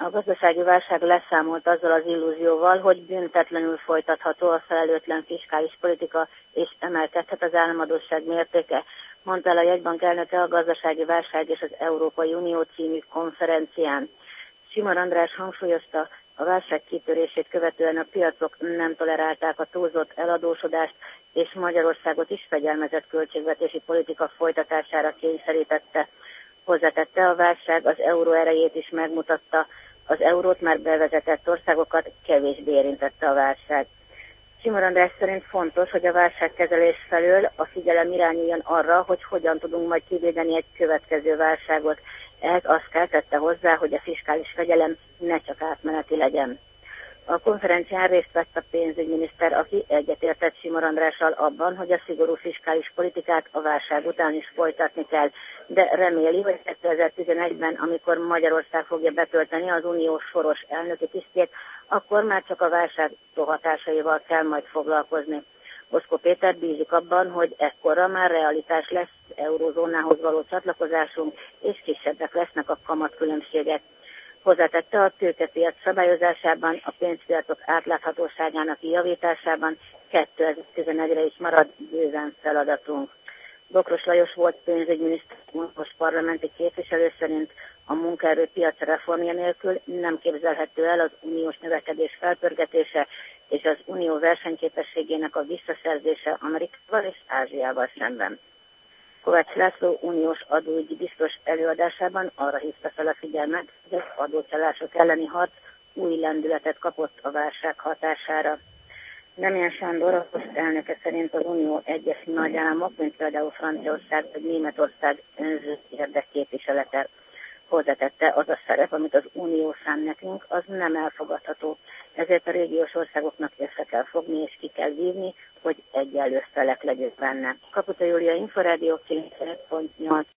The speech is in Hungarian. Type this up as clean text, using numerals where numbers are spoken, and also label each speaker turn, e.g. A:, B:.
A: A gazdasági válság leszámolt azzal az illúzióval, hogy büntetlenül folytatható a felelőtlen fiskális politika, és emelkedhet az államadósság mértéke, mondta el a jegybank elnöke a Gazdasági Válság és az Európai Unió című konferencián. Simor András hangsúlyozta, a válság kitörését követően a piacok nem tolerálták a túlzott eladósodást, és Magyarországot is fegyelmezett költségvetési politika folytatására kényszerítette. Hozzátette, a válság az euró erejét is megmutatta, az eurót már bevezetett országokat kevésbé érintette a válság. Simor András szerint fontos, hogy a válságkezelés felől a figyelem irányuljon arra, hogy hogyan tudunk majd kivédeni egy következő válságot. Ehhez azt kell tette hozzá, hogy a fiskális fegyelem ne csak átmeneti legyen. A konferencián részt vett a pénzügyminiszter, aki egyetértett Simor Andrással abban, hogy a szigorú fiskális politikát a válság után is folytatni kell, de reméli, hogy 2011-ben, amikor Magyarország fogja betölteni az uniós soros elnöki tisztjét, akkor már csak a válság hatásaival kell majd foglalkozni. Boszkó Péter bízik abban, hogy ekkorra már realitás lesz eurózónához való csatlakozásunk, és kisebbek lesznek a kamatkülönbségek. Hozzátette, a tőkepiac szabályozásában, a pénzpiacok átláthatóságának javításában 2011-re is marad bőven feladatunk. Bokros Lajos volt pénzügyminiszter, most parlamenti képviselő szerint a munkaerőpiac reformja nélkül nem képzelhető el az uniós növekedés felpörgetése és az unió versenyképességének a visszaszerzése Amerikával és Ázsiával szemben. Kovács László uniós adóügyi biztos előadásában arra hívta fel a figyelmet, hogy az adócsalások elleni harc új lendületet kapott a válság hatására. Demján Sándor, a elnöke szerint az unió egyes nagyállamok, mint például Franciaország vagy Németország önző érdekképviselete. Hozzátette, az a szerep, amit az unió szán nekünk, az nem elfogadható. Ezért a régiós országoknak össze kell fogni és ki kell vívni, hogy egyenlő felek legyünk benne. Kaputa Júlia, Inforádió 9.8.